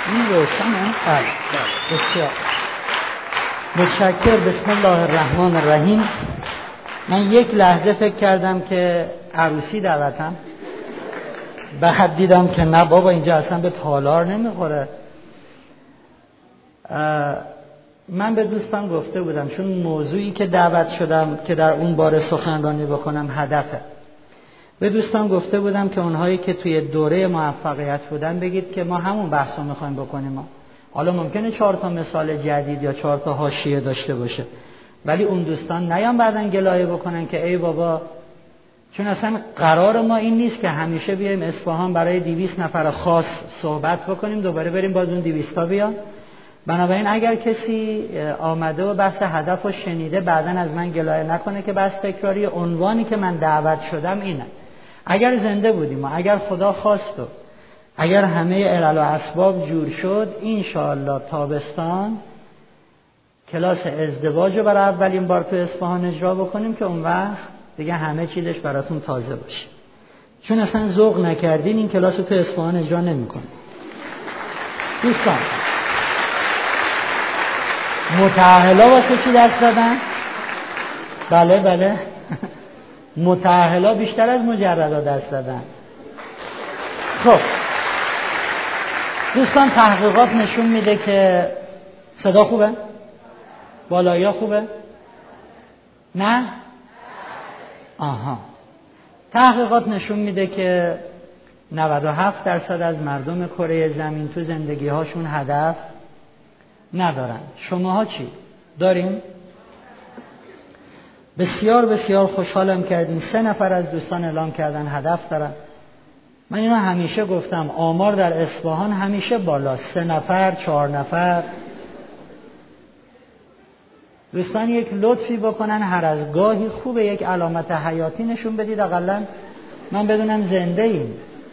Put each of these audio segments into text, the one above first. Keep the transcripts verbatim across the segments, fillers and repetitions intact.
این روشنه؟ بله بسیار متشکر. بسم الله الرحمن الرحیم. من یک لحظه فکر کردم که عروسی دعوتم، بعد دیدم که نه بابا اینجا اصلا به تالار نمیخوره. من به دوستان گفته بودم چون موضوعی که دعوت شدم که در اون باره سخنرانی بکنم هدفه، به دوستان گفته بودم که اونهایی که توی دوره موفقیت بودن بگید که ما همون بحث رو میخوایم بکنیم. ما حالا ممکنه چهار تا مثال جدید یا چهار تا حاشیه داشته باشه، ولی اون دوستان نیان بعدن گلایه بکنن که ای بابا، چون اصلا قرار ما این نیست که همیشه بیایم اصفهان برای دویست نفر خاص صحبت بکنیم دوباره بریم باز اون دویست تا بیان. بنابراین اگر کسی آمده و بحث هدف رو شنیده بعدن از من گلایه نکنه که بحث تکراری. عنوانی که من دعوت شدم اینه: اگر زنده بودیم و اگر خدا خواست و اگر همه علل و اسباب جور شد، انشاءالله تابستان کلاس ازدواج رو برای اولین بار تو اصفهان اجرا بکنیم که اون وقت دیگه همه چیزش براتون تازه باشه. چون اصلا ذوق نکردین این کلاس رو تو اصفهان اجرا نمی‌کنیم. دوستان متأهلا واسه چی دست دادن؟ بله بله متأهلا بیشتر از مجردا دست دادن. خب دوستان تحقیقات نشون میده که صدا خوبه؟ بالایی خوبه؟ نه؟ آها. تحقیقات نشون میده که نود و هفت درصد از مردم کره زمین تو زندگی هاشون هدف ندارن. شماها چی؟ دارین؟ بسیار بسیار خوشحالم کردین. سه نفر از دوستان اعلام کردن هدف دارن. من اینو همیشه گفتم، آمار در اصفهان همیشه بالاست، سه نفر، چهار نفر. دوستان یک لطفی بکنن، هر از گاهی خوبه یک علامت حیاتی نشون بدید، اقلا من بدونم زنده ایم.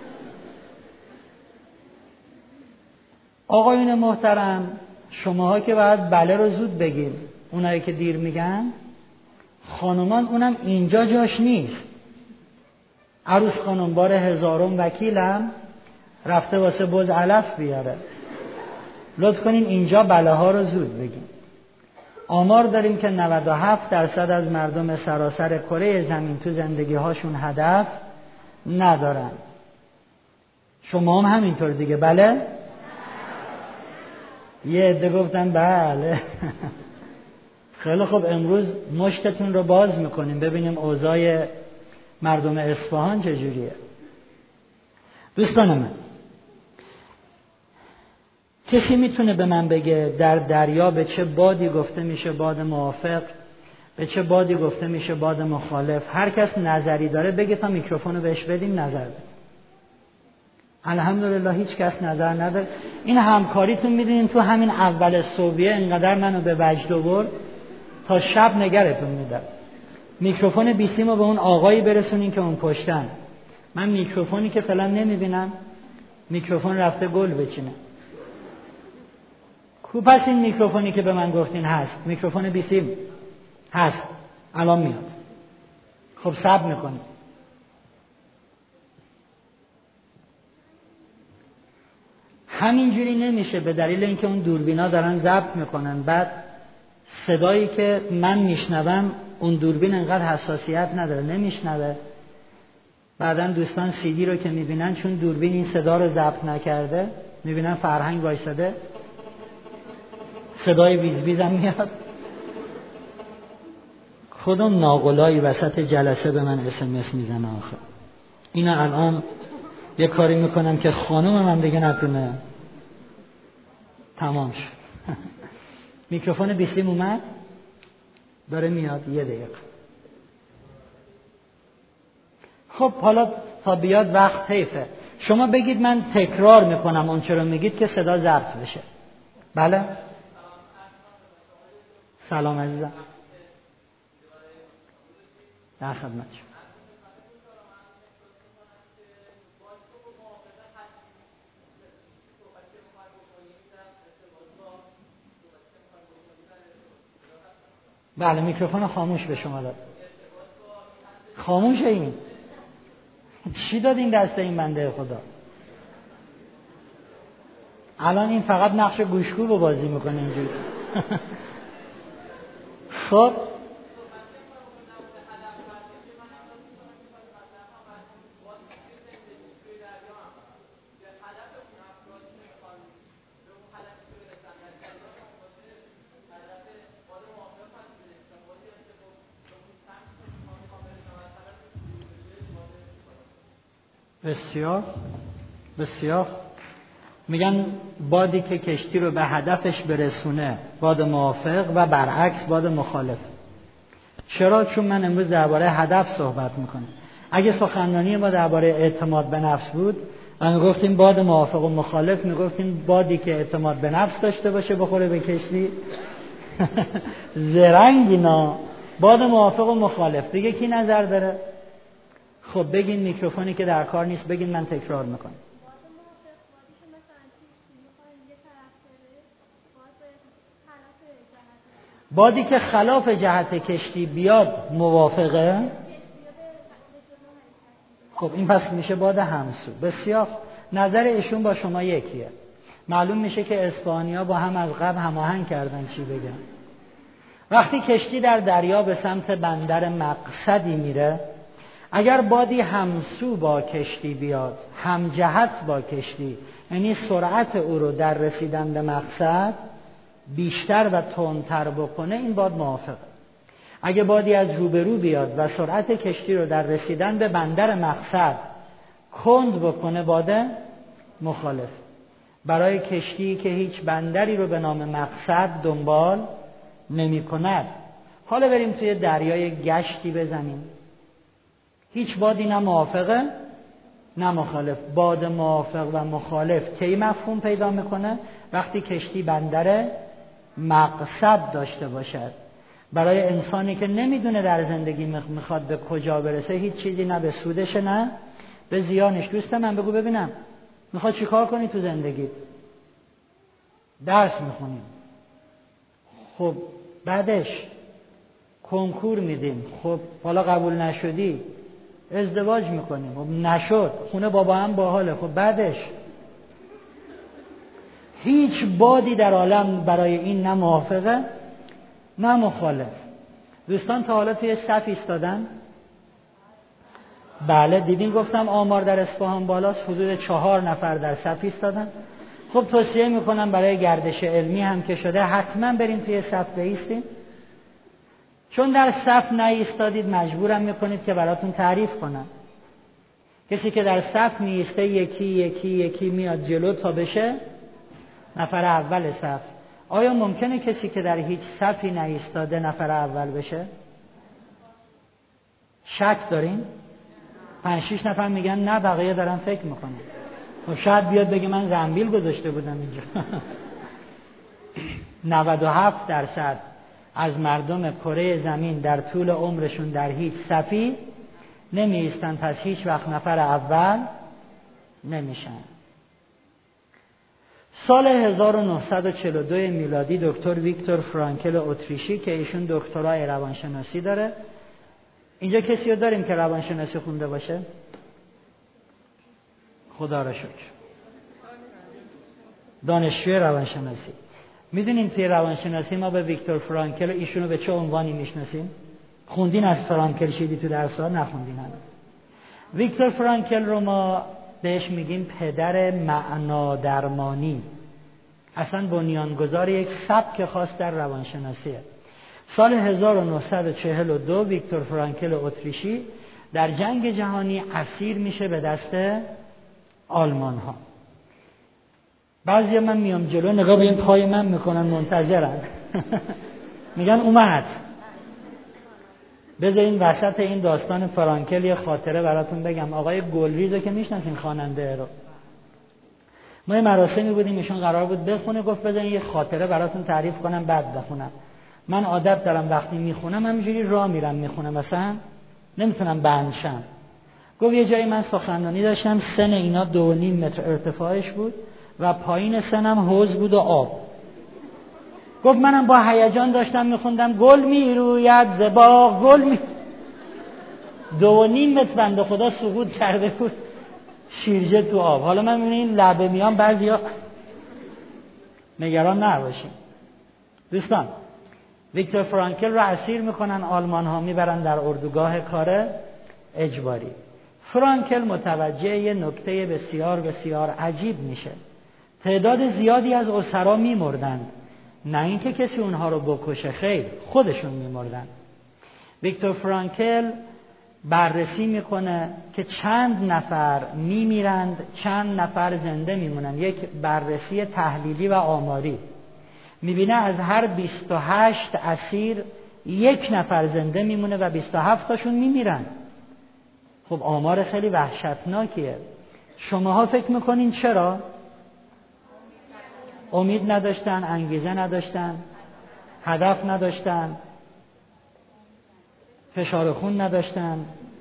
آقایون محترم، شماها که باید بله رو زود بگین، اونایی که دیر میگن، خانومان اونم اینجا جاش نیست. عروس خانم بار هزارم وکیلم رفته واسه بز علف بیاره. لطف کنین اینجا بله ها رو زود بگین. آمار داریم که نود و هفت درصد از مردم سراسر کره زمین تو زندگی هاشون هدف ندارن. شما هم همینطور دیگه؟ بله؟ یه عده گفتن بله. خیلی خب، امروز مشتتون رو باز میکنیم ببینیم اوضاع مردم اصفهان چجوریه. دوستان من، کسی میتونه به من بگه در دریا به چه بادی گفته میشه باد موافق، به چه بادی گفته میشه باد مخالف؟ هر کس نظری داره بگه تا میکروفونو بهش بدیم نظر بده. الحمدلله هیچ کس نظر نداره. این همکاریتون میدونین تو همین اول صبحیه انقدر منو به وجد آورد تا شب نگرتون میدم. میکروفون بیستیمو به اون آقایی برسونین که اون پشتن. من میکروفونی که فعلا نمیبینم، میکروفون رفته گل بچینه. کو پس این میکروفونی که به من گفتین هست؟ میکروفون بیستیم هست، الان میاد. خب صبر میکنیم. همینجوری نمیشه، به دلیل اینکه اون دوربینا دارن ضبط میکنن. بعد صدایی که من میشنوم اون دوربین انقدر حساسیت نداره، نمیشنوه. بعدن دوستان سیدی رو که میبینن، چون دوربین این صدا رو ضبط نکرده، میبینن فرهنگ وایساده، صدای بیز بیزم میاد. خودم ناقلایی وسط جلسه به من اس ام اس میزنه. آخه اینا الان یه کاری میکنم که خانم من دیگه نتونه. تمام شد. میکروفون بیستیم اومد، داره میاد. یه دقیقه. خب حالا تا بیاد وقت حیفه. شما بگید من تکرار میکنم اون چرا میگید که صدا ضبط بشه. بله؟ سلام عزیزم. در خدمت شما. بله، میکروفون خاموش به شما داد. خاموشه این. چی داد این دسته این بنده خدا؟ الان این فقط نقش گوشگو رو بازی میکنه اینجوری. خب بسیار بسیار میگن بادی که کشتی رو به هدفش برسونه باد موافق و برعکس باد مخالف. چرا؟ چون من امروز درباره هدف صحبت میکنم. اگه سخنرانی ما درباره اعتماد به نفس بود ما میگفتیم باد موافق و مخالف، میگفتیم بادی که اعتماد به نفس داشته باشه بخوره به کشتی. زرنگینا. باد موافق و مخالف دیگه کی نظر داره؟ خب بگین، میکروفونی که در کار نیست بگین، من تکرار میکنم. بادی که خلاف جهت کشتی بیاد موافقه. خب این پس میشه باد همسو. بسیار. نظر ایشون با شما یکیه. معلوم میشه که اسپانیا با هم از قبل هماهنگ کردن چی بگن. وقتی کشتی در دریا به سمت بندر مقصدی میره، اگر بادی همسو با کشتی بیاد، هم جهت با کشتی، یعنی سرعت او رو در رسیدن به مقصد بیشتر و تندتر بکنه، این باد موافقه. اگه بادی از روبرو بیاد و سرعت کشتی رو در رسیدن به بندر مقصد کند بکنه، باد مخالف. برای کشتی که هیچ بندری رو به نام مقصد دنبال نمی کند. حالا بریم توی دریای گشتی بزنیم. هیچ بادی نه موافقه نه مخالف. باد موافق و مخالف کی مفهوم پیدا میکنه؟ وقتی کشتی بندر مقصد داشته باشد. برای انسانی که نمیدونه در زندگی میخواد به کجا برسه، هیچ چیزی نه به سودشه نه به زیانش. دوست من بگو ببینم میخواد چی کار کنی تو زندگی؟ درس میخونیم. خب بعدش کنکور میدیم. خب حالا قبول نشدی ازدواج میکنیم. خب نشد خونه بابا هم باحاله. خب بعدش هیچ بادی در عالم برای این نه موافقه نه مخالف. دوستان تا حالا توی صف ایستادن؟ بله دیدین گفتم آمار در اصفهان بالاست، حدود چهار نفر در صف ایستادن. خب توصیه میکنم برای گردش علمی هم که شده حتما بریم توی صف بایستیم، چون در صف نایستادید مجبورم میکنید که براتون تعریف کنم. کسی که در صف نیسته یکی یکی یکی میاد جلو تا بشه نفر اول صف. آیا ممکنه کسی که در هیچ صفی نایستاده نفر اول بشه؟ شک دارین؟ پنج شیش نفر میگن نه، بقیه دارن فکر میکنن. خب شاید بیاد بگه من زنبیل گذاشته بودم اینجا. نود و هفت درصد از مردم کره زمین در طول عمرشون در هیچ صفی نمی ایستن، پس هیچ وقت نفر اول نمیشن. سال هزار و نهصد و چهل و دو میلادی دکتر ویکتور فرانکل اتریشی که ایشون دکترای روانشناسی داره. اینجا کسی رو داریم که روانشناسی خونده باشه؟ خدا را شکر. دانشجوی روانشناسی. میدونیم توی روانشناسی ما به ویکتور فرانکل ایشونو به چه عنوانی میشناسیم؟ خوندین از فرانکل شیدی تو درس‌ها؟ نخوندین هنوز. ویکتور فرانکل رو ما بهش میگیم پدر معنا درمانی. اصلا بنیانگذار یک سبک خاص در روانشناسیه. سال هزار و نهصد و چهل و دو ویکتور فرانکل اتریشی در جنگ جهانی اسیر میشه به دست آلمان ها. بعضی من میام جلو نگاه به این پای من میکنن منتظرن. میگن اومد. بذارین وسط این داستان فرانکل یه خاطره براتون بگم. آقای گلریزو که میشناسین خواننده رو، ما یه مراسمی بودیم ایشون قرار بود بخونه، گفت بذارین یه خاطره براتون تعریف کنم بعد بخونم. من عادت دارم وقتی میخونم همینجوری راه میرم میخونم، مثلا نمیتونم بند شم. گفت یه جایی من سخنرانی داشتم، سن اینا دو و نیم متر ارتفاعش بود و پایین سنم حوض بود و آب. گفت منم با هیجان داشتم میخوندم گل میروید ز باغ گل می دو و نیم متر بنده خدا سقوط کرده بود شیرجه تو آب. حالا من میبینم این لبه میام بعضیا نگران نباشیم. دوستان، ویکتور فرانکل رو اسیر میکنن آلمان ها، میبرن در اردوگاه کار اجباری. فرانکل متوجه یه نکته بسیار بسیار عجیب میشه. تعداد زیادی از اسرا میمردن، نه اینکه کسی اونها رو بکشه، خیر، خودشون میمردن. ویکتور فرانکل بررسی میکنه که چند نفر میمیرند، چند نفر زنده میمونن. یک بررسی تحلیلی و آماری. میبینه از هر بیست و هشت اسیر یک نفر زنده میمونه و بیست و هفت تاشون میمیرن. خب آمار خیلی وحشتناکیه. شماها فکر میکنین چرا؟ امید نداشتن، انگیزه نداشتن، هدف نداشتن، فشار خون نداشتن.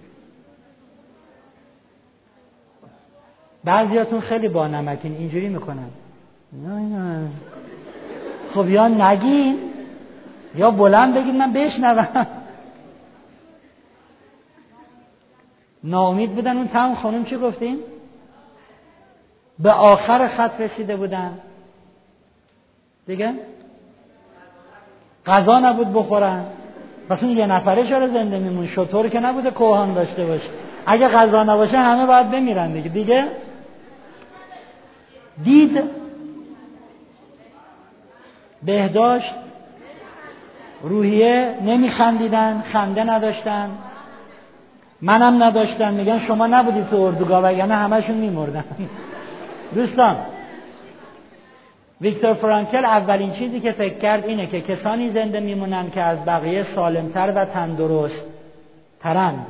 بعضیاتون خیلی با نمکین، اینجوری میکنن. نه نه. خب یا نگین یا بلند بگید من بشنوم. ناامید بودن. اون تمام خانم چی گفتین؟ به آخر خط رسیده بودن دیگه، غذا نبود بخورن. پس اون یه نفره چرا زنده میمون؟ شطور که نبوده کوهان داشته باشه. اگه غذا نباشه همه باید بمیرن دیگه. دیگه دید، بهداشت، روحیه، نمیخندیدن، خنده نداشتن، منم نداشتن. میگن شما نبودید تو اردوگاه وگرنه همشون میمردن. دوستان، ویکتور فرانکل اولین چیزی که فکر کرد اینه که کسانی زنده میمونن که از بقیه سالمتر و تندرست ترند.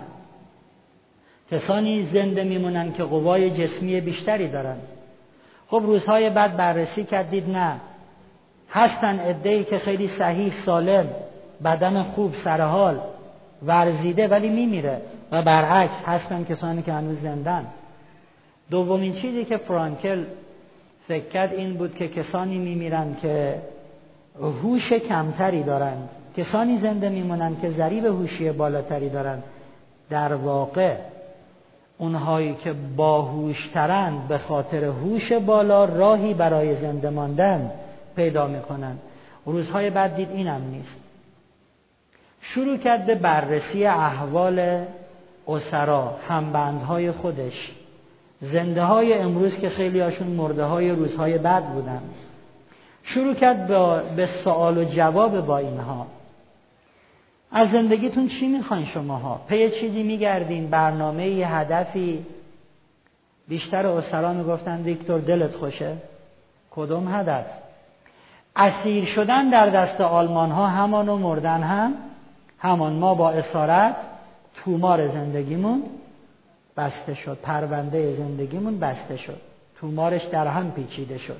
کسانی زنده میمونن که قوای جسمی بیشتری دارن. خب روزهای بعد بررسی کردید نه، هستن عده‌ای که خیلی صحیح، سالم، بدن خوب، سرحال، ورزیده ولی میمیره، و برعکس هستن کسانی که هنوز زندن. دومین چیزی که فرانکل فکر کرد این بود که کسانی میمیرن که هوش کمتری دارن، کسانی زنده میمونن که ضریب هوشی بالاتری دارن. در واقع اونهایی که باهوشترند به خاطر هوش بالا راهی برای زنده ماندن پیدا میکنن. روزهای بعد دید اینم نیست. شروع کرد به بررسی احوال اسرا، همبندهای خودش، زنده های امروز که خیلی هاشون مرده های روزهای بعد بودن. شروع کرد به سوال و جواب با اینها. از زندگیتون چی میخواین شماها؟ پی چیزی میگردین؟ برنامه ی هدفی؟ بیشتر اسرا میگفتن ویکتور دلت خوشه. کدوم هدف؟ اسیر شدن در دست آلمان ها همان و مردن هم همان. ما با اسارت تومار زندگیمون بسته شد، پرونده زندگیمون بسته شد، تومارش در هم پیچیده شد.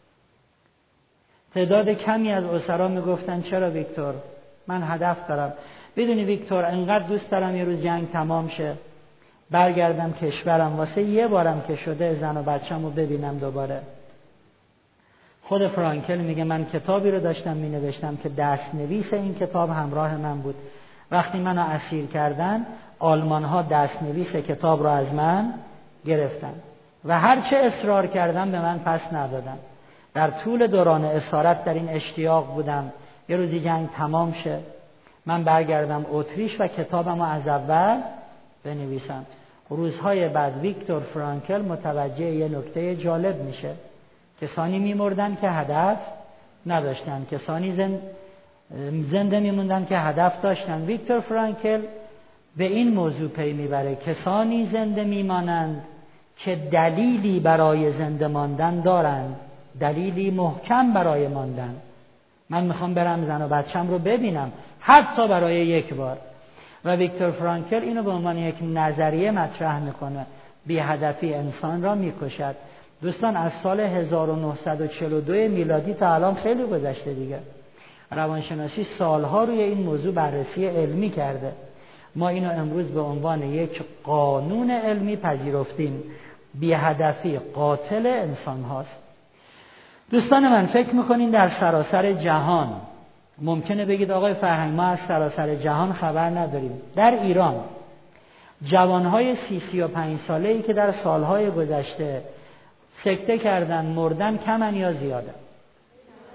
تعداد کمی از اسرا میگفتن چرا ویکتور؟ من هدف دارم. بدونی ویکتور، انقدر دوست دارم یه روز جنگ تمام شه، برگردم کشورم، واسه یه بارم که شده زن و بچم رو ببینم دوباره. خود فرانکل میگه من کتابی رو داشتم می نوشتم که دست نویس این کتاب همراه من بود. وقتی منو اسیر کردن، آلمان ها دست نویس کتاب رو از من گرفتن و هرچه اصرار کردم به من پس ندادن. در طول دوران اسارت در این اشتیاق بودم یه روزی جنگ تمام شه، من برگردم اتریش و کتابم رو از اول بنویسم. روزهای بعد ویکتور فرانکل متوجه یه نکته جالب میشه. کسانی میمردن که هدف نداشتن، کسانی زند... زنده میموندن که هدف داشتن. ویکتور فرانکل به این موضوع پی میبره کسانی زنده میمانند که دلیلی برای زنده ماندن دارند، دلیلی محکم برای ماندن. من میخوام برم زن و بچم رو ببینم، حتی برای یک بار. و ویکتور فرانکل اینو به عنوان یک نظریه مطرح میکنه: بی هدفی انسان را میکشد. دوستان، از سال هزار و نهصد و چهل و دو میلادی تا الان خیلی گذشته دیگه. روانشناسی سالها روی این موضوع بررسی علمی کرده. ما اینو امروز به عنوان یک قانون علمی پذیرفتیم: بی هدفی قاتل انسان هاست. دوستان من، فکر میکنین در سراسر جهان ممکنه بگید آقای فرهنگ ما از سراسر جهان خبر نداریم. در ایران جوانهای سی سی و پنج ساله ای که در سالهای گذشته سکته کردن، مردن، کمن یا زیادن؟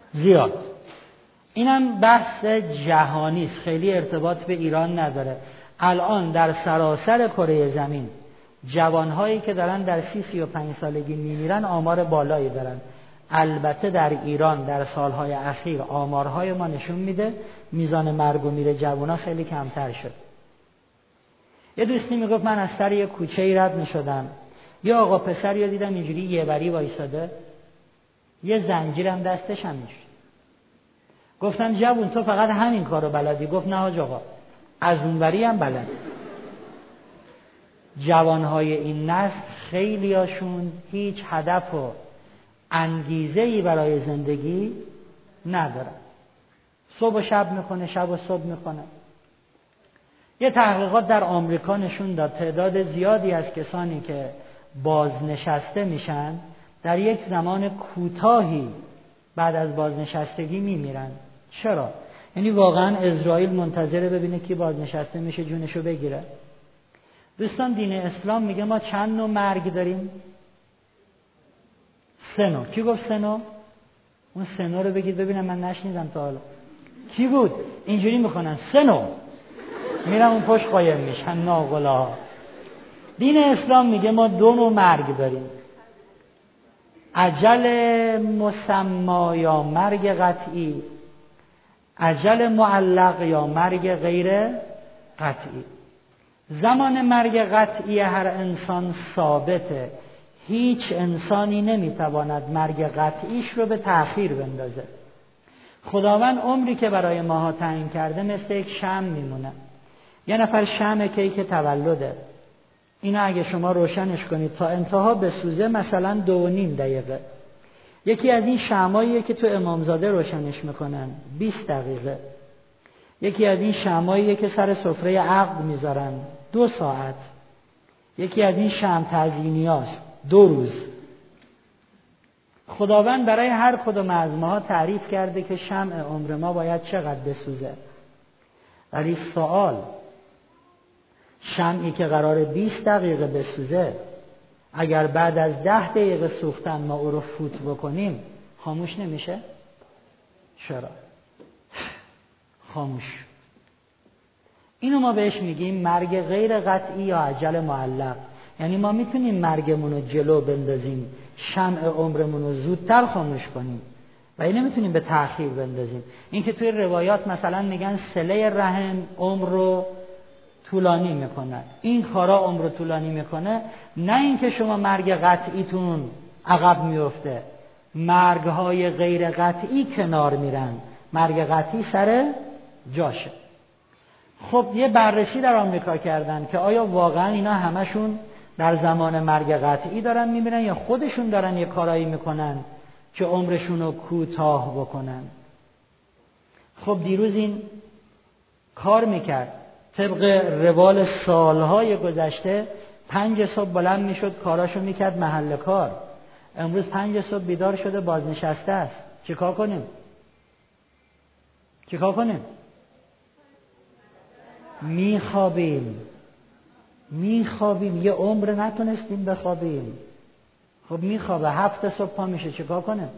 زیاد. اینم بحث جهانی است، خیلی ارتباط به ایران نداره. الان در سراسر کره زمین جوانهایی که دارن در سی سی و پنج سالگی میمیرن آمار بالایی دارن. البته در ایران در سالهای اخیر آمارهای ما نشون میده میزان مرگ و میر جوانها خیلی کمتر شد. یه دوستی میگفت من از سر یه کوچه‌ای رد میشدم، یه آقا پسری رو دیدم اینجوری یه بری وایساده، یه زنجیرم دستش هم میشه. گفتم جوون تو فقط همین کارو بلدی؟ گفت نه حاج آقا، از اونوری هم بلد. جوانهای این نسل خیلیاشون هیچ هدف و انگیزه‌ای برای زندگی ندارن. صبح و شب میکنه، شب و صبح میکنه. یه تحقیقات در آمریکا نشون داد تعداد زیادی از کسانی که بازنشسته میشن در یک زمان کوتاهی بعد از بازنشستگی میمیرن. چرا؟ یعنی واقعا اسرائیل منتظره ببینه کی بازنشسته میشه جونشو بگیره. دوستان دین اسلام میگه ما چند نوع مرگ داریم؟ سه نوع. کی گفت سه نوع؟ اون سه نوع رو بگید ببینم، من نشنیدم تا حالا. کی بود؟ اینجوری میکنن سه نوع، میرم اون پشت قایم میشن ناقلا. دین اسلام میگه ما دو نوع مرگ داریم، اجل مسما یا مرگ قطعی، اجل معلق یا مرگ غیر قطعی. زمان مرگ قطعی هر انسان ثابته، هیچ انسانی نمیتواند مرگ قطعیش رو به تأخیر بندازه. خداوند عمری که برای ماها تعیین کرده مثل یک شمع میمونه. یه نفر شمع کیک تولده، اینا اگه شما روشنش کنید تا انتها بسوزه مثلا دو و نیم دقیقه. یکی از این شمعاییه که تو امامزاده روشنش میکنن بیست دقیقه. یکی از این شمعاییه که سر سفره عقد میذارن دو ساعت. یکی از این شمع تزیینیاست دو روز. خداوند برای هر کدوم از ماها تعریف کرده که شمع عمر ما باید چقدر بسوزه. ولی سوال، شمعی که قرار بیست دقیقه بسوزه اگر بعد از ده دقیقه سوختن ما او رو فوت بکنیم خاموش نمیشه؟ چرا؟ خاموش. اینو ما بهش میگیم مرگ غیر قطعی یا اجل معلق. یعنی ما میتونیم مرگمون رو جلو بندازیم، شمع عمرمون رو زودتر خاموش کنیم و این نمیتونیم به تأخیر بندازیم. این که توی روایات مثلا میگن صله رحم عمر رو طولانی میکنه، این کارا عمر رو طولانی میکنه، نه اینکه شما مرگ قطعیتون عقب میفته. مرگهای غیر قطعی کنار میرن، مرگ قطعی سر جاشه. خب یه بررسی در آمریکا کردن که آیا واقعا اینا همشون در زمان مرگ قطعی دارن میمیرن یا خودشون دارن یه کارایی میکنن که عمرشون رو کوتاه بکنن. خب دیروز این کار میکرد طبق روال سالهای گذشته، پنج صبح بلند میشد کاراشو میکرد محل کار. امروز پنج صبح بیدار شده بازنشسته است. چیکار کنیم؟ چیکار کنیم؟ میخوابیم میخوابیم یه عمر نتونستیم بخوابیم. خب میخوابه، هفت صبح پا میشه، چیکار کنه؟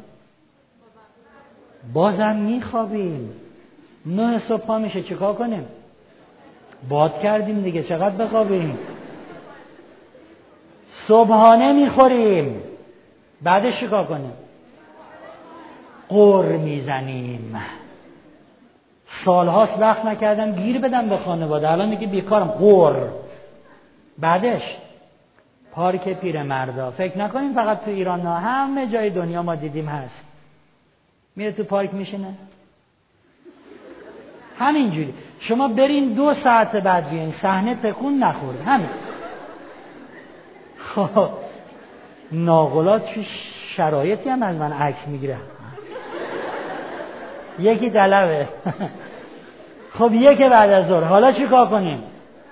بازم میخوابیم. نه صبح پا میشه، چیکار کنیم؟ باد کردیم دیگه، چقدر بخوابیم؟ صبحانه میخوریم، بعدش چیکار کنیم؟ قر میزنیم. سالهاست وقت نکردم گیر بدم به خانواده، الان میگه بیکارم، قر. بعدش پارک پیرمردا. فکر نکنیم فقط تو ایران، نه، همه جای دنیا ما دیدیم هست. میره تو پارک میشینه همینجوری. شما برین دو ساعت بعد بیاین، صحنه تکون نخورد، همین. خب ناقلات چه شرایطی هم از من عکس میگیره. یکی طلبه. خب یک بعد از ظهر، حالا چی کار کنیم؟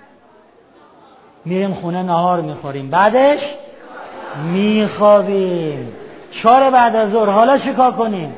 میریم خونه نهار میخوریم، بعدش میخوابیم. چهار بعد از ظهر، حالا چی کار کنیم؟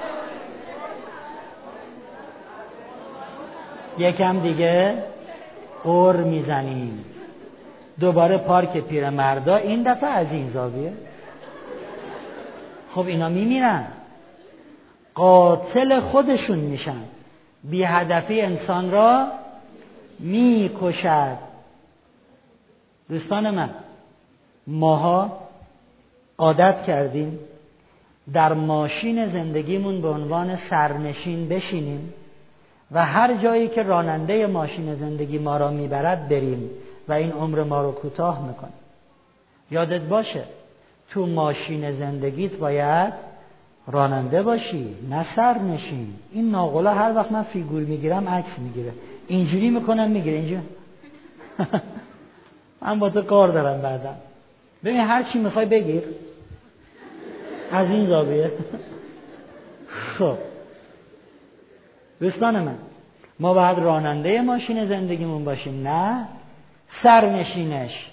یکم دیگه قر میزنیم. دوباره پارک پیرمردا، این دفعه از این زاویه. خب اینا میمیرن. قاتل خودشون میشن. بی هدفی انسان را میکشد. دوستان من، ماها عادت کردیم در ماشین زندگیمون به عنوان سرنشین بشینیم و هر جایی که راننده ماشین زندگی ما را میبرد بریم و این عمر ما رو کوتاه میکنه. یادت باشه تو ماشین زندگیت باید راننده باشی، نه سرنشین. این ناقلا هر وقت من فیگور میگیرم عکس میگیره، اینجوری میکنم میگیره اینجوری. من با تو کار دارم بعدم. ببین هر چی میخوای بگیر از این زاویه. خب دوستان من، ما باید راننده ماشین زندگیمون باشیم، نه سرنشینش.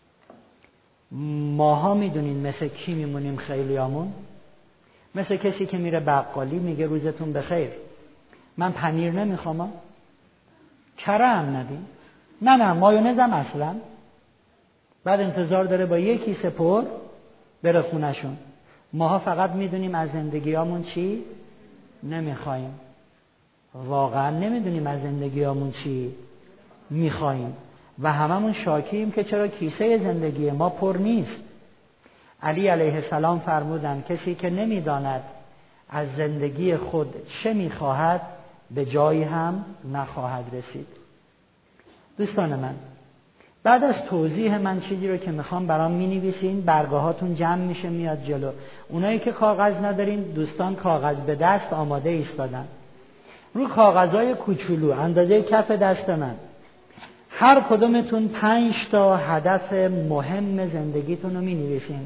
ماها میدونین مثل کی میمونیم خیلیامون؟ مثل کسی که میره بقالی میگه روزتون بخیر، من پنیر نمیخوام، کره هم ندیم، نه نه مایونزم اصلا. بعد انتظار داره با یک کیسه پر بره خونشون. ماها فقط میدونیم از زندگیامون چی نمیخوایم، واقعا نمیدونیم از زندگیامون چی میخوایم و هممون شاکیم که چرا کیسه زندگی ما پر نیست. علی علیه السلام فرمودند کسی که نمیداند از زندگی خود چه میخواهد به جایی هم نخواهد رسید. دوستان من، بعد از توضیح من چیزی رو که میخوام برام مینویسین، برگه هاتون جمع میشه میاد جلو. اونایی که کاغذ ندارین، دوستان کاغذ به دست آماده ایستادن. رو کاغذهای کوچولو اندازه کف دست من هر کدومتون پنج تا هدف مهم زندگیتون رو مینویسین.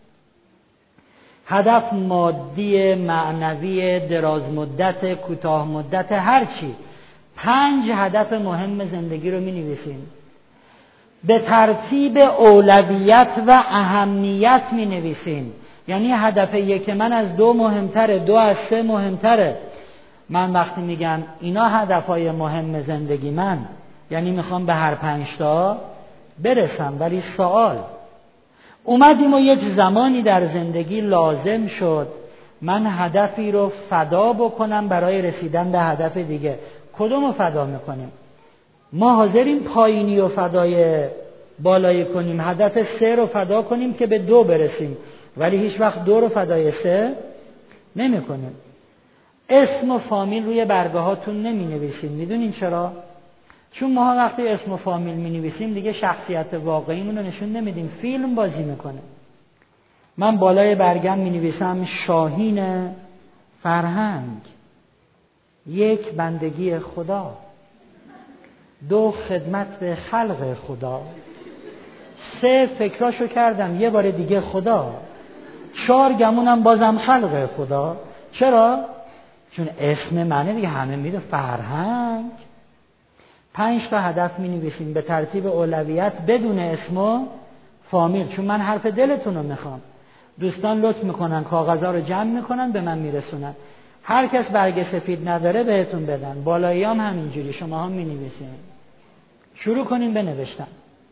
هدف مادی، معنوی، دراز مدت، کوتاه مدت، هر چی. پنج هدف مهم زندگی رو مینویسین. به ترتیب اولویت و اهمیت می نویسین. یعنی هدف یک من از دو مهمتره، دو از سه مهمتره. من وقتی میگم اینا هدفهای مهم زندگی من، یعنی میخوام به هر پنج تا برسم. ولی سوال اومدیم و یک زمانی در زندگی لازم شد من هدفی رو فدا بکنم برای رسیدن به هدف دیگه. کدوم رو فدا میکنیم؟ ما حاضریم پایینی رو فدای بالایی کنیم، هدف سه رو فدا کنیم که به دو برسیم، ولی هیچ وقت دو رو فدای سه نمی کنیم. اسم و فامیل روی برگه هاتون نمی نویسیم. میدونین چرا؟ چون ما وقتی اسم و فامیل می نویسیم دیگه شخصیت واقعیمون رو نشون نمیدیم، فیلم بازی میکنه. من بالای برگم می نویسم شاهین فرهنگ، یک بندگی خدا، دو خدمت به خلق خدا، سه فکراشو کردم یه بار دیگه خدا، چهار گمونم بازم خلق خدا. چرا؟ چون اسم منه دیگه، همه میره فرهنگ. پنج تا هدف می نویسیم به ترتیب اولویت بدون اسم و فامیل، چون من حرف دلتون رو میخوام. دوستان لطف میکنن کاغذها رو جمع میکنن به من میرسونن. هر کس برگ سفید نداره بهتون بدن. بالایی هم همینجوری شما هم می نویسین. شروع کنیم بنوشتن.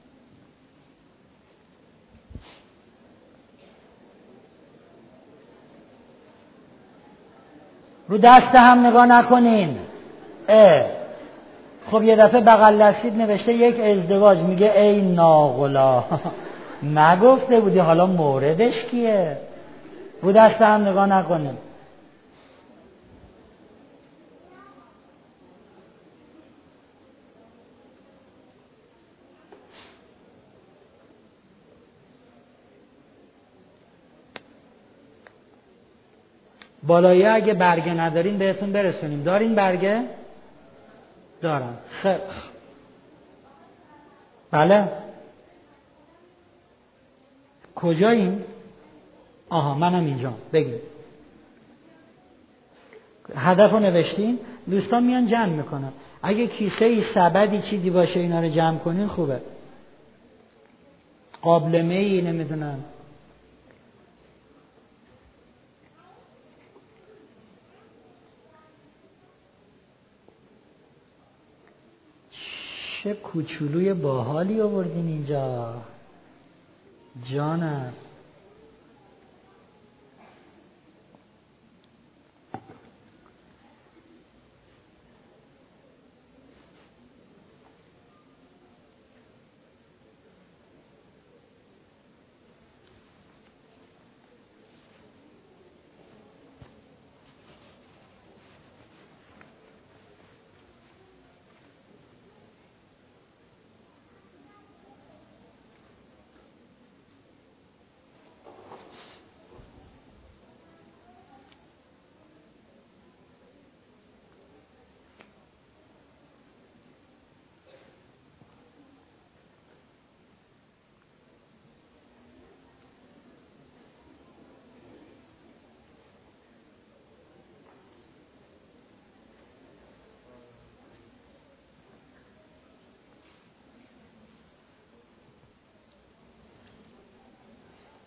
رو دست هم نگاه نکنین. اه. خب یه دفعه بغل دستید نوشته یک ازدواج، میگه ای ناغلا نگفته بودی، حالا موردش کیه؟ رو دست هم نگاه نکنین. بالایی اگه برگه ندارین بهتون برسونیم. دارین برگه؟ دارم. خب بله. کجایین؟ آها منم اینجام. بگید هدف رو نوشتین؟ دوستان میان جمع میکنن. اگه کیسه ای سبدی چیزی باشه اینا رو جمع کنین خوبه. قابلمه ای نمیدونم. چه کوچولوی باحالی آوردین اینجا جانم.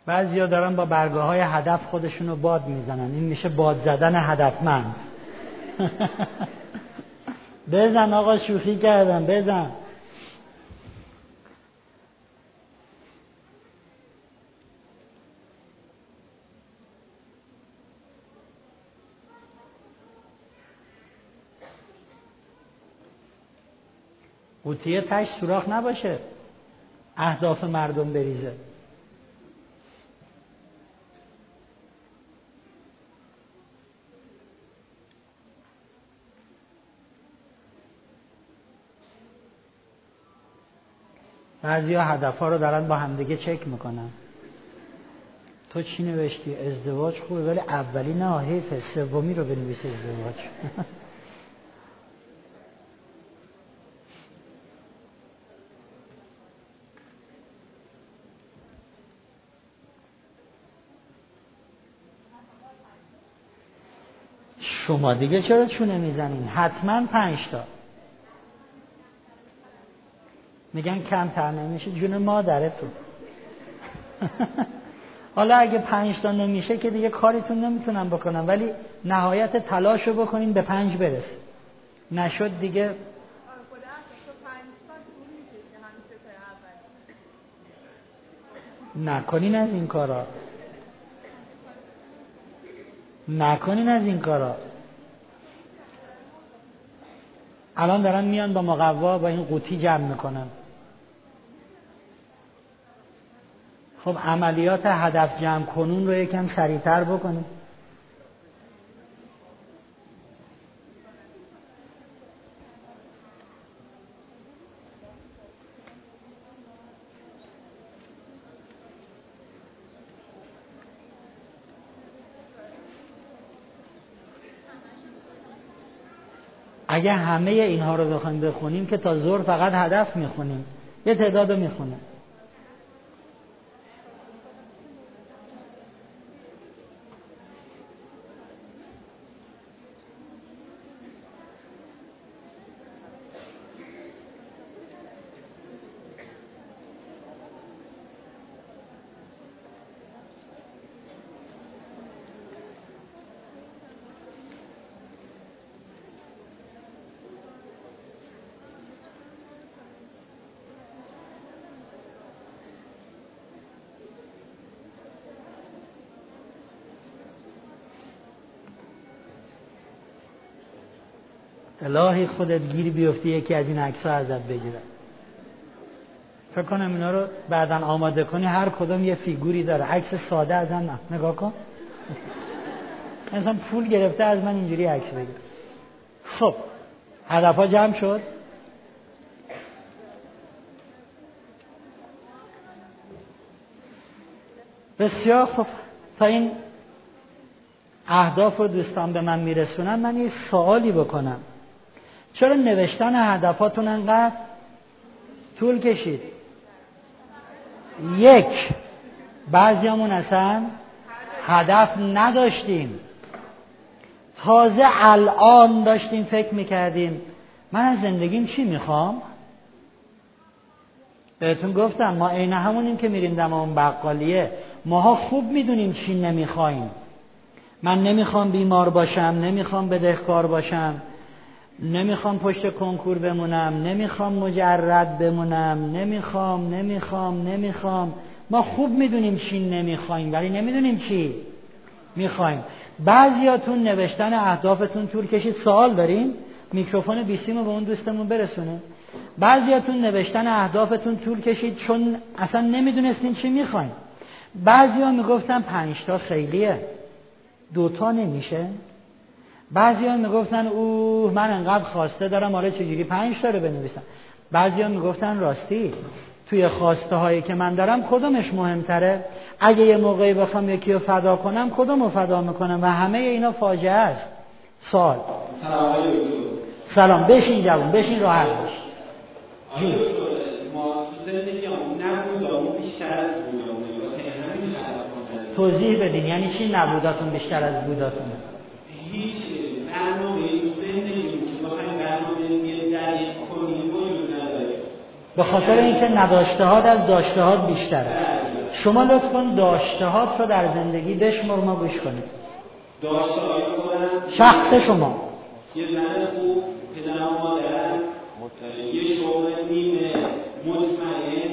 بعضیا دارن با برگه های هدف خودشونو باد میزنن. این میشه باد زدن هدفمند. بزن آقا، شوخی کردم، بزن. قوطیه تش سوراخ نباشه، اهداف مردم بریزه. بعضیا هدفها رو دارن با همدیگه چک میکنن. تو چی نوشتی؟ ازدواج خوبه ولی اولی نه، حیفه، سومی رو بنویس ازدواج. شما دیگه چرا چونه میزنین؟ حتما پنج تا. میگن کمتر نمیشه، جون مادرتون. حالا اگه پنج تا نمیشه که دیگه کاریتون نمیتونم بکنم، ولی نهایت تلاشو بکنین به پنج برسه. نشد دیگه نکنین از این کارا، نکنین از این کارا. الان دارن میان با مقوا با این قوطی جمع میکنن. خب عملیات هدف جمع کنون رو یکم سریعتر بکنیم. اگه همه اینها رو بخوایم بخونیم که تا ظهر فقط هدف میخونیم، یه تعداد رو میخونیم. الهی خودت گیری بیفتی یکی از این عکس‌ها ازت بگیره. فکر کنم اینا رو بعداً آماده کنی، هر کدوم یه فیگوری داره. عکس ساده ازم نه، نگاه کن. انسان پول گرفته از من اینجوری عکس بگیر. خب هدف‌ها جمع شد. بسیار خب، تا این اهداف رو دوستان به من میرسونن، من یه سوالی بکنم. چرا نوشتن هدفاتون انقدر طول کشید؟ یک، بعضیامون اصلا هدف نداشتیم، تازه الان داشتیم فکر میکردیم من از زندگیم چی میخوام. بهتون گفتم ما عین همونیم که میریم دم اون بقالیه، ماها خوب میدونیم چی نمیخوایم. من نمیخوام بیمار باشم، نمیخوام بدهکار باشم، نمیخوام پشت کنکور بمونم، نمیخوام مجرد بمونم، نمیخوام نمیخوام نمیخوام. ما خوب میدونیم چی نمیخوایم ولی نمیدونیم چی میخوایم. بعضیاتون نوشتن اهدافتون طول کشید. سوال دارین؟ میکروفون بیسیمو به اون دوستمون برسونه. بعضیاتون نوشتن اهدافتون طول کشید چون اصلا نمیدونستین چی میخوایم. بعضیا میگفتن پنج تا خیلیه، دوتا نمیشه. بعضیا میگفتن اوه من انقدر خواسته دارم، حالا چجوری پنج تا رو بنویسم. بعضیا میگفتن راستی توی خواسته هایی که من دارم کدومش مهمتره؟ اگه یه موقعی بخوام یکی رو فدا کنم کدومو فدا میکنم؟ و همه اینا فاجعه است. سوال. سلام علیکم. سلام. بشین جوون، بشین راحت باش. جون. ما تو زندگیمون نبودامون بیشتر از بودامون. همین حرف توضیح بدین یعنی چی نبوداتون بیشتر از بوداتونه؟ هیچ برنامه زندگیمون که بخوایم برنامه دقیق کنیم وجود نداره. به خاطر اینکه نداشته هات از داشته هات بیشتره. شما لطف کن داشته هات رو در زندگی بشمر ما گوش کنید. داشته های خودم شخص شما یه زن خوب، پدر و مادرم، یه شغل نیمه مطمئن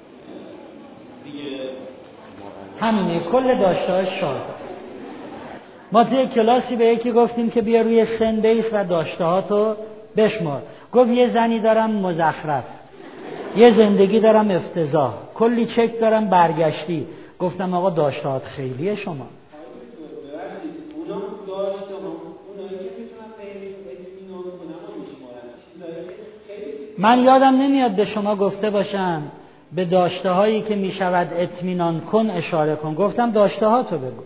دیگه، همینه کل داشته های شاد است. ما توی کلاسی به یکی گفتیم که بیا روی سن بیس و داشته هاتو بشمر. گفت یه زنی دارم مزخرف، یه زندگی دارم افتضاح، کلی چک دارم برگشتی. گفتم آقا داشته هات خیلیه شما. من یادم نمیاد به شما گفته باشم به داشته هایی که می شود اطمینان کن اشاره کن. گفتم داشته ها تو بگو.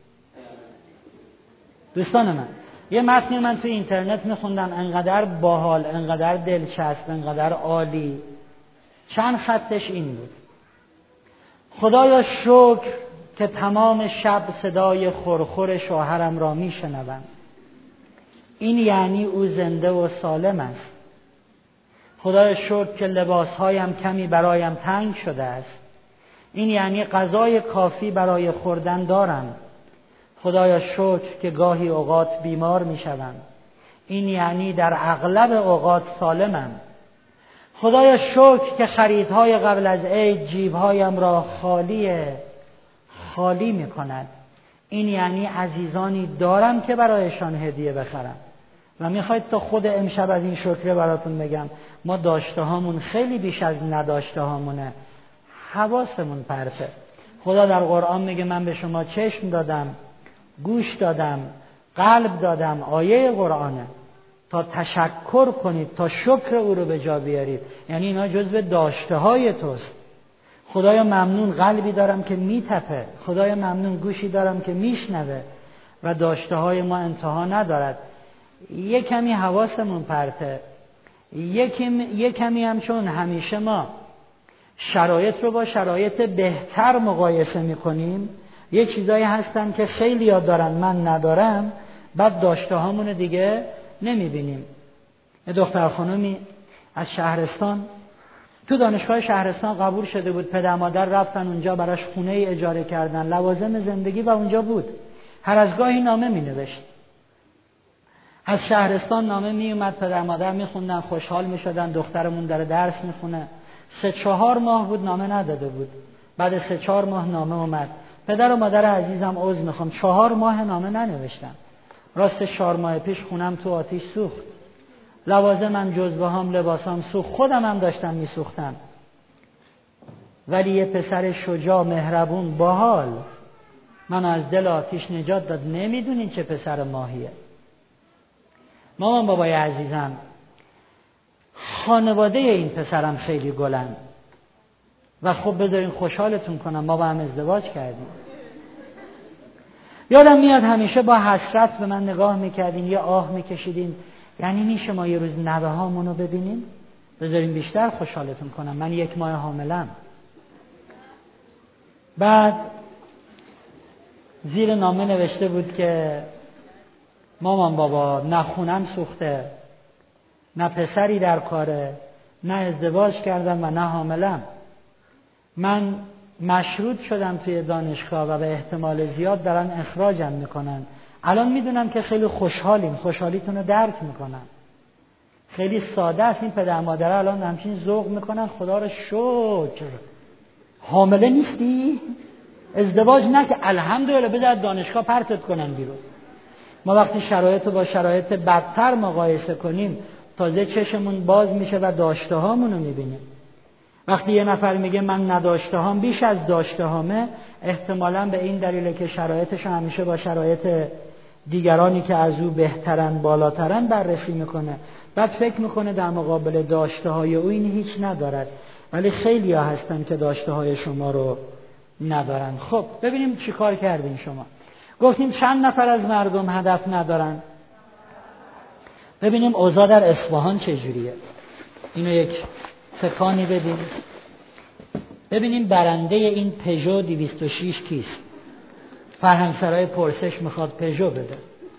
دوستان من یه متنی من توی اینترنت میخوندم انقدر باحال، انقدر دلچسب، انقدر عالی. چند خطش این بود: خدایا شکر که تمام شب صدای خورخور شوهرم را میشنوم. این یعنی او زنده و سالم است. خدایا شکر که لباسهایم کمی برایم تنگ شده است. این یعنی غذای کافی برای خوردن دارم. خدایا شکر که گاهی اوقات بیمار می شدم. این یعنی در اغلب اوقات سالمم. خدایا شکر که خریدهای قبل از عید جیبهایم را خالی خالی می کند. این یعنی عزیزانی دارم که برایشان هدیه بخرم. و میخواید تا خود امشب از این شکر براتون بگم ما داشته هامون خیلی بیش از نداشته هامونه. حواسمون پرته. خدا در قرآن میگه من به شما چشم دادم، گوش دادم، قلب دادم. آیه قرآنه. تا تشکر کنید، تا شکر او رو به جا بیارید. یعنی اینا جزو داشته های توست. خدایا ممنون قلبی دارم که میتپه. خدایا ممنون گوشی دارم که میشنوه. و داشته های ما انتها ندارد. یه کمی حواسمون پرته. یه کمی هم چون همیشه ما شرایط رو با شرایط بهتر مقایسه میکنیم، یه چیزایی هستن که خیلی ها دارن من ندارم، بعد داشته هامون دیگه نمیبینیم. یه دختر خانومی از شهرستان تو دانشگاه شهرستان قبول شده بود. پدر مادر رفتن اونجا براش خونه ای اجاره کردن، لوازم زندگی و اونجا بود. هر از گاهی نامه می نوشت. از شهرستان نامه می اومد، پدر مادر می خوندن، خوشحال می شدن دخترمون داره درس می خونه. سه چهار ماه بود نامه نداده بود. بعد سه چهار ماه نامه اومد. پدر و مادر عزیزم عذر میخوام چهار ماه نامه ننوشتم. راست چهار ماه پیش خونم تو آتیش سوخت. لوازمم جزوه هم لباسام سوخت. خودم هم داشتم میسوختم. ولی یه پسر شجاع مهربون باحال من از دل آتیش نجات داد. نمیدونین چه پسر ماهیه. مامان بابای عزیزم خانواده این پسرم خیلی گلن و خب بذارین خوشحالتون کنم ما با هم ازدواج کردیم. یادم میاد همیشه با حسرت به من نگاه میکردین، یه آه میکشیدین. یعنی میشه ما یه روز نوه هامونو ببینیم؟ بذارین بیشتر خوشحالتون کنم. من یک ماه حاملم. بعد زیر نامه نوشته بود که مامان بابا نه خونم سوخته، نه پسری در کاره، نه ازدواج کردم و نه حاملم. من مشروط شدم توی دانشگاه و به احتمال زیاد دارن اخراجم میکنن. الان میدونم که خیلی خوشحالیم، خوشحالیتون رو درک میکنم. خیلی ساده است. این پدر مادر الان همچین ذوق میکنن خدا رو شکر حامله نیستی؟ ازدواج نکه الحمدلله بذار دانشگاه پرتت کنن بیرون. ما وقتی شرایط رو با شرایط بدتر مقایسه کنیم تازه چشمون باز میشه و داشته هامون رو میبینیم. وقتی یه نفر میگه من نداشته هام بیش از داشته هامه، احتمالاً به این دلیله که شرایطش همیشه با شرایط دیگرانی که از او بهترن بالاترن بررسی میکنه. بعد فکر میکنه در مقابل داشته های او این هیچ ندارد. ولی خیلی ها هستن که داشته های شما رو ندارن. خب ببینیم چی کار کردین شما. گفتیم چند نفر از مردم هدف ندارن. ببینیم اوضاع در اصفهان چجوریه. اینو یک تکانی بدیم. ببینیم برنده این پژو دویست و شش کیست. فرهنگسرای پرسش میخواد پژو بده.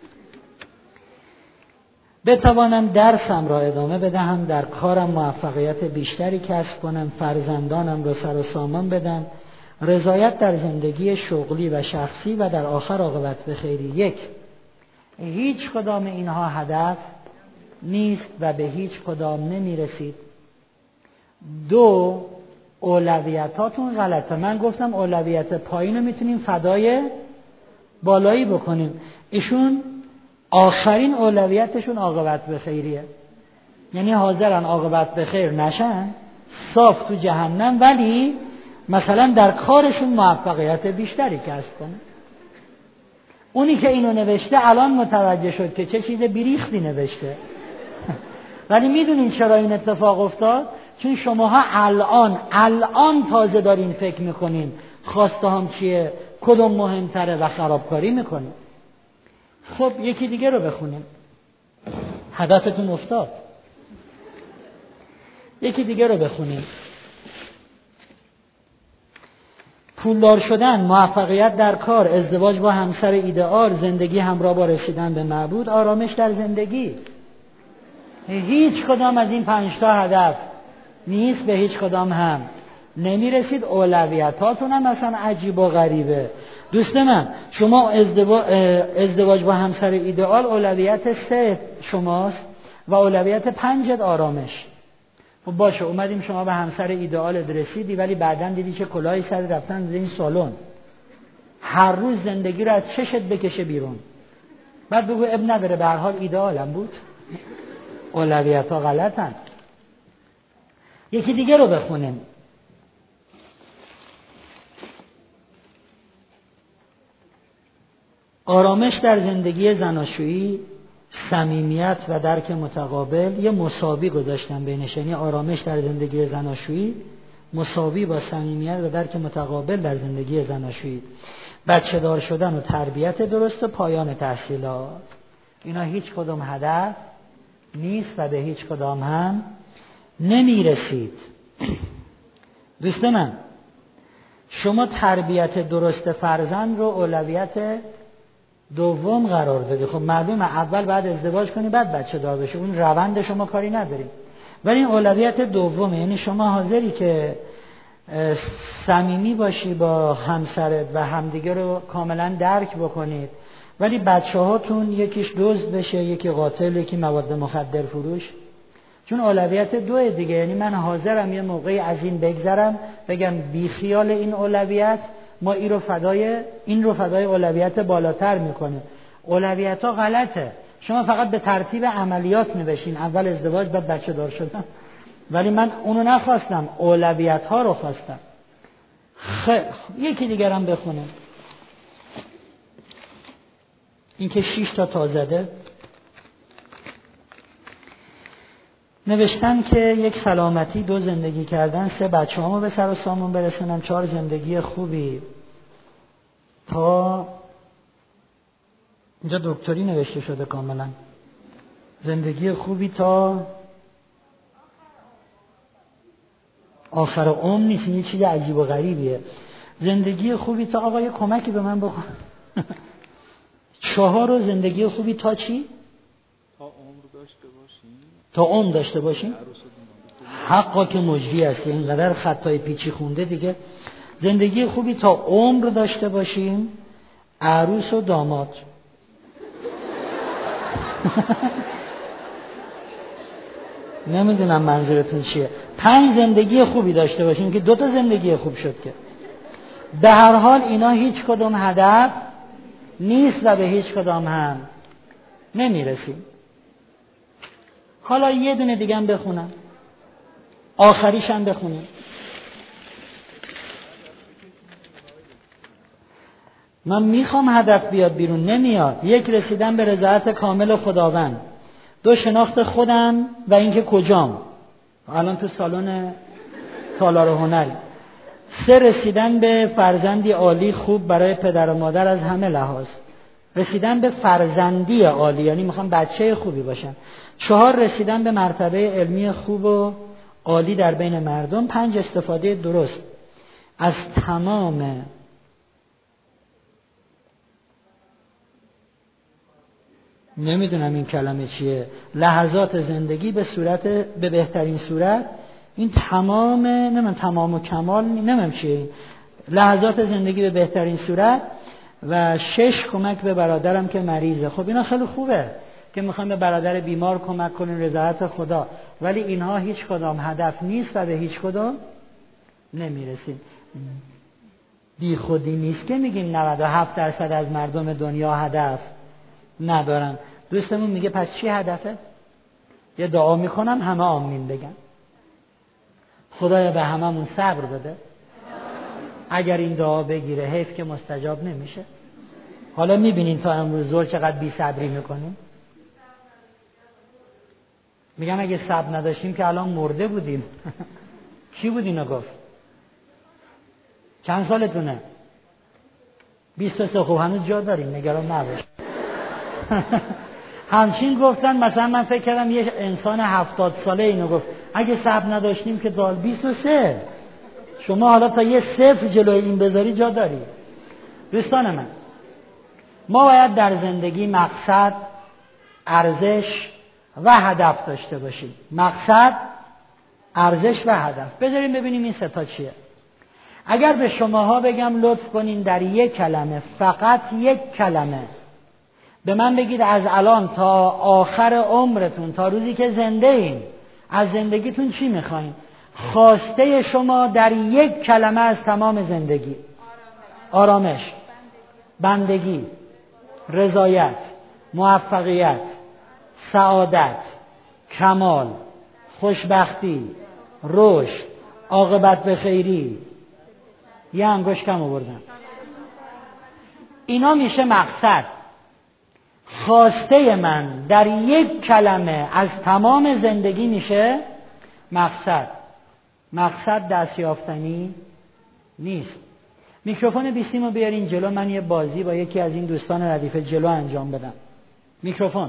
بتوانم درسم را ادامه بدهم، در کارم موفقیت بیشتری کسب کنم، فرزندانم را سر و سامان بدم، رضایت در زندگی شغلی و شخصی و در آخر عاقبت به خیری. یک، هیچ کدام اینها هدف نیست و به هیچ کدام نمیرسید. دو، اولویتاتون غلطه. من گفتم اولویت پایین رو میتونیم فدای بالایی بکنیم. ایشون آخرین اولویتشون عاقبت به خیریه، یعنی حاضرن عاقبت به خیر نشن، صاف تو جهنم، ولی مثلا در کارشون موفقیت بیشتری کسب کنه. اونی که اینو نوشته الان متوجه شد که چه چیز بیریختی نوشته. ولی میدونین چرا این اتفاق افتاد؟ چون شماها الان الان تازه دارین فکر میکنین خواسته هم چیه، کدوم مهمتره و خرابکاری میکنین. خب یکی دیگه رو بخونیم. هدفتون افتاد. یکی دیگه رو بخونیم. پولدار شدن، موفقیت در کار، ازدواج با همسر ایدئال، زندگی همراه با رسیدن به معبود، آرامش در زندگی. هیچ کدام از این پنج تا هدف نیست، به هیچ کدام هم نمیرسید. اولویتاتون هم مثلا عجیب و غریبه. دوست من، شما ازدواج, ازدواج با همسر ایدئال اولویت سه شماست و اولویت پنجت آرامش. خب باشه، اومدیم شما به همسر ایدئال رسیدی، ولی بعداً دیدی چه کلاهی سر رفتن این سالن، هر روز زندگی رو از چشت بکشه بیرون، بعد بگو اب نداره به هر حال ایدئالم بود. اولویت ها غلطن. یکی دیگه رو بخونیم. آرامش در زندگی زناشویی، صمیمیت و درک متقابل. یه مساوی گذاشتن بینش، یعنی آرامش در زندگی زناشویی مساوی با صمیمیت و درک متقابل در زندگی زناشویی. بچه دار شدن و تربیت درست و پایان تحصیلات. اینا هیچ کدام هدف نیست و به هیچ کدام هم نمیرسید. دوست من، شما تربیت درست فرزند رو اولویت دوم قرار دادی. خب معلومه اول بعد ازدواج کنی بعد بچه دار بشی، اون روند شما کاری نداریم، ولی این اولویت دومه. یعنی شما حاضری که صمیمی باشی با همسرت و همدیگه رو کاملا درک بکنید، ولی بچه هاتون یکیش دزد بشه، یکی قاتل، یکی مواد مخدر فروش، چون اولویت دوه دیگه. یعنی من حاضرم یه موقعی از این بگذرم، بگم بی خیال این اولویت، ما این رو فدای این رو فدای اولویت بالاتر میکنه. اولویت ها غلطه. شما فقط به ترتیب عملیات نوشین، اول ازدواج بعد بچه دار شدن، ولی من اونو نخواستم، اولویت ها رو خواستم. خیلی یکی دیگرم بخونم. این که شیش تا تا زده نوشتن که یک سلامتی، دو زندگی کردن، سه بچه هامو به سر و سامون برسونم، چهار زندگی خوبی تا اینجا دکتری نوشته شده کاملا، زندگی خوبی تا آخر عمر نیست، این یه چیز عجیب و غریبیه. زندگی خوبی تا آقا یه کمکی به من بکن. چهار و زندگی خوبی تا چی؟ تا عمر داشته باشیم. تا عمر داشته باشیم. حقا که مجری است که اینقدر خطای پیچی خونده دیگه. زندگی خوبی تا عمر داشته باشیم، عروس و داماد. نمیدونم منظورتون چیه. پنج زندگی خوبی داشته باشیم که دو تا زندگی خوب شد که. به هر حال اینا هیچ کدوم هدف نیست و به هیچ کدام هم نمیرسیم. حالا یه دونه دیگه هم بخونم، آخریش هم بخونم. من میخوام هدف بیاد بیرون، نمیاد. یک، رسیدن به رضایت کامل خداوند. دو، شناخت خودم و اینکه کجام. الان تو سالن تالار هنری. سه، رسیدن به فرزندی عالی خوب برای پدر و مادر از همه لحاظ. رسیدن به فرزندی عالی، یعنی میخوام بچه خوبی باشن. چهار، رسیدن به مرتبه علمی خوب و عالی در بین مردم. پنج، استفاده درست از تمام نمیدونم این کلمه چیه، لحظات زندگی به صورت به بهترین صورت. این تمام نمیدونم تمام و کمال نمیدونم چیه، لحظات زندگی به بهترین صورت و شش کمک به برادرم که مریضه. خب اینا خیلی خوبه که میخوایم به برادر بیمار کمک کنیم، رضایت خدا، ولی اینها هیچ کدام هدف نیست و به هیچ کدام نمیرسیم. بی خودی نیست که میگیم نود و هفت درصد از مردم دنیا هدف ندارن. دوستمون میگه پس چی هدفه؟ یه دعا میکنم همه آمین بگن. خدایا به هممون صبر بده. اگر این دعا بگیره حیف که مستجاب نمیشه. حالا میبینین تا امروز ظهر چقدر بی صبری میکنیم. میگن اگه صبر نداشتیم که الان مرده بودیم. کی بود اینو گفت؟ چند سالتونه؟ بیست و سه. خوب هنوز جا داریم، نگران نباش. همچین گفتن. مثلا من فکر کردم یه انسان هفتاد ساله اینو گفت. اگه صبر نداشتیم که دال بیست و سه. شما حالا تا یه صفر جلوی این بذاری جا داری. دوستان من، ما باید در زندگی مقصد، ارزش و هدف داشته باشیم. مقصد، ارزش و هدف. بذاریم ببینیم این سه تا چیه. اگر به شماها بگم لطف کنین در یک کلمه، فقط یک کلمه به من بگید از الان تا آخر عمرتون، تا روزی که زنده این، از زندگیتون چی میخواین؟ خواسته شما در یک کلمه از تمام زندگی: آرامش، بندگی، رضایت، موفقیت، سعادت، کمال، خوشبختی، رشد، عاقبت به خیری. یه انگشت کم آوردم. اینا میشه مقصد. خواسته من در یک کلمه از تمام زندگی میشه مقصد. مقصد دست یافتنی نیست. میکروفون بیستیمو بیارین جلو، من یه بازی با یکی از این دوستان ردیف جلو انجام بدم. میکروفون.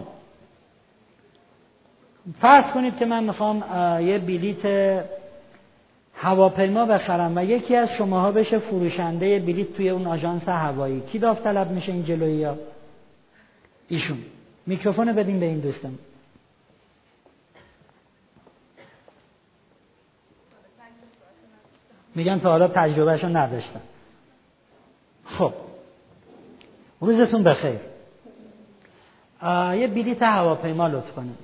فرض کنید که من میخوام یه بلیت هواپیما بخرم و یکی از شماها بشه فروشنده بلیت توی اون آژانس هوایی. کی داوطلب میشه این جلویی ها؟ ایشون. میکروفون بدین به این دوستم. میگن تا حالا تجربهشو نداشتن. خب روزتون بخیر. یه بلیت هواپیما لطف کنید.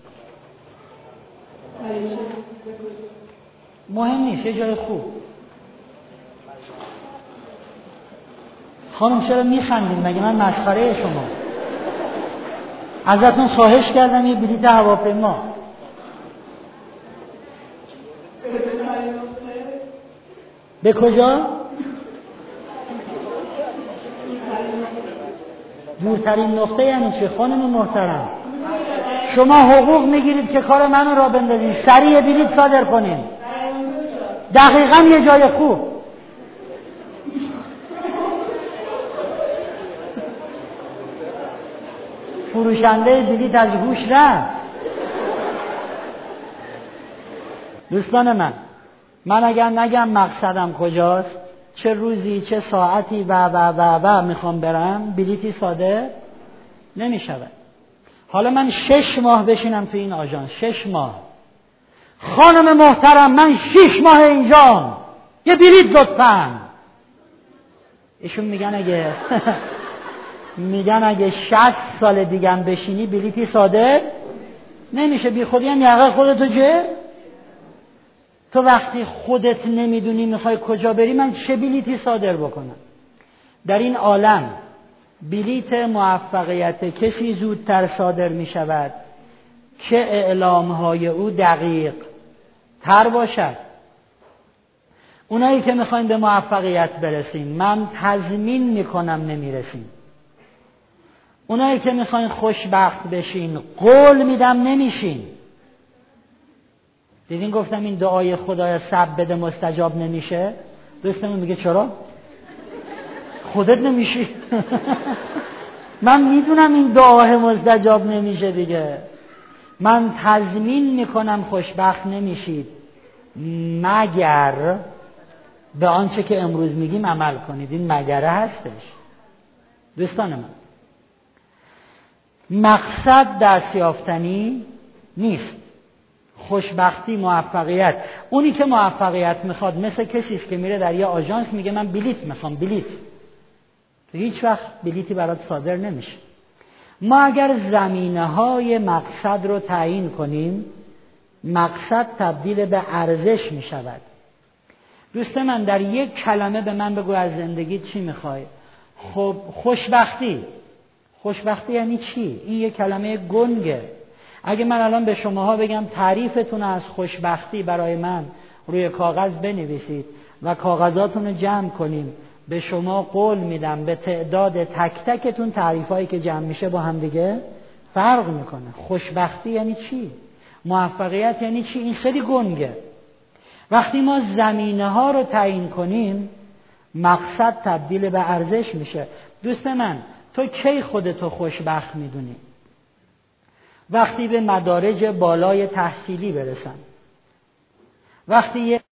مهم نیست، یه جای خوب. خانم چرا میخندین؟ مگه من مسخره شما؟ ازتون خواهش کردم یه بلیت هواپیما. به کجا؟ دورترین نقطه یعنی چه خانم محترم؟ شما حقوق میگیرید که کار منو را بندازید، سریع بلیت صادر کنین. دقیقاً یه جای خوب. فروشنده بلیت از هوش رفت. دوستان من، من اگر نگم مقصدم کجاست، چه روزی چه ساعتی و و و و میخوام برم، بلیتی صادر نمیشود. حالا من شش ماه بشینم تو این آژانس، شش ماه. خانم محترم من شش ماه اینجام، یه بلیت لطفاً. ایشون میگن اگه میگن اگه شصت سال دیگه هم بشینی بلیتی صادر نمیشه. بی خودی هم یقه خودتو جه. تو وقتی خودت نمیدونی میخوای کجا بری، من چه بلیتی صادر بکنم؟ در این عالم بلیت موفقیت کسی زودتر صادر میشود که اعلامهای او دقیق تر باشد. اونایی که میخواین به موفقیت برسین، من تضمین میکنم نمیرسین. اونایی که میخواین خوشبخت بشین، قول میدم نمیشین. دیدین گفتم این دعای خدایا صبر بده مستجاب نمیشه؟ دوستمون میگه چرا؟ خودت نمیشی. من میدونم این دعای مستجاب نمیشه دیگه. من تضمین میکنم خوشبخت نمیشید مگر به آنچه که امروز میگیم عمل کنید. این مگره هستش. دوستان من، مقصد دست یافتنی نیست. خوشبختی، موفقیت. اونی که موفقیت میخواد مثل کسی است که میره در یه آژانس میگه من بلیت میخوام، بلیت. تو هیچ وقت بلیتی برات صادر نمیشه. ما اگر زمینه‌های مقصد رو تعیین کنیم، مقصد تبدیل به ارزش میشود. دوست من در یک کلمه به من بگو از زندگی چی میخوای؟ خب خوشبختی. خوشبختی یعنی چی؟ این یک کلمه گنگه. اگه من الان به شماها بگم تعریفتون از خوشبختی برای من روی کاغذ بنویسید و کاغذاتون رو جمع کنیم، به شما قول میدم به تعداد تک تکتون تعریفایی که جمع میشه با هم دیگه فرق میکنه. خوشبختی یعنی چی؟ موفقیت یعنی چی؟ این خیلی گنگه. وقتی ما زمینه ها رو تعیین کنیم، مقصد تبدیل به ارزش میشه. دوست من، تو کی خودتو خوشبخت میدونی؟ وقتی به مدارج بالای تحصیلی برسن، وقتی